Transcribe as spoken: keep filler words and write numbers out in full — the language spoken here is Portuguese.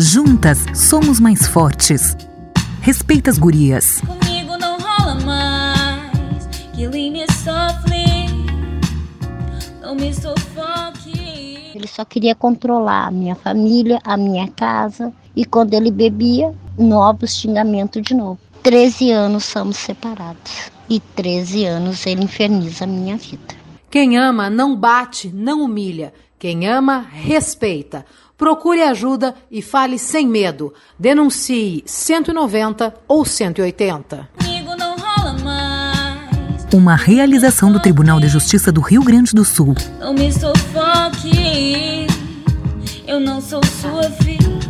Juntas somos mais fortes. Respeita as gurias. Comigo não rola mais. Killing me softly. Não me sufoque. Ele só queria controlar a minha família, a minha casa. E quando ele bebia, novos xingamentos de novo. treze anos somos separados. E treze anos ele inferniza a minha vida. Quem ama não bate, não humilha. Quem ama, respeita. Procure ajuda e fale sem medo. Denuncie cento e noventa ou cento e oitenta. Comigo não rola mais. Uma realização do Tribunal de Justiça do Rio Grande do Sul. Não me sufoque. Eu não sou sua filha.